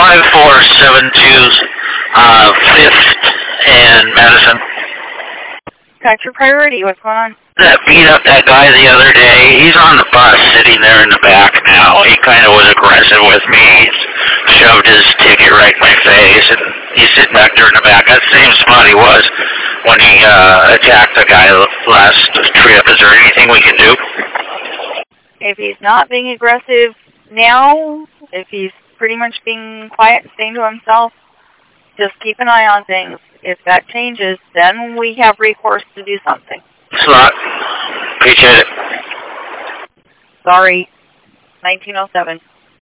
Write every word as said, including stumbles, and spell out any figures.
five four seven two, uh, fifth and Madison. Got your priority. What's going on? That beat up that guy the other day. He's on the bus sitting there in the back now. He kind of was aggressive with me. He's shoved his ticket right in my face, and he's sitting back there in the back. That same spot he was when he uh, attacked the guy last trip. Is there anything we can do? If he's not being aggressive now, if he's pretty much being quiet and staying to himself, just keep an eye on things. If that changes, then we have recourse to do something. Thanks a lot. Appreciate it. Sorry. nineteen oh seven.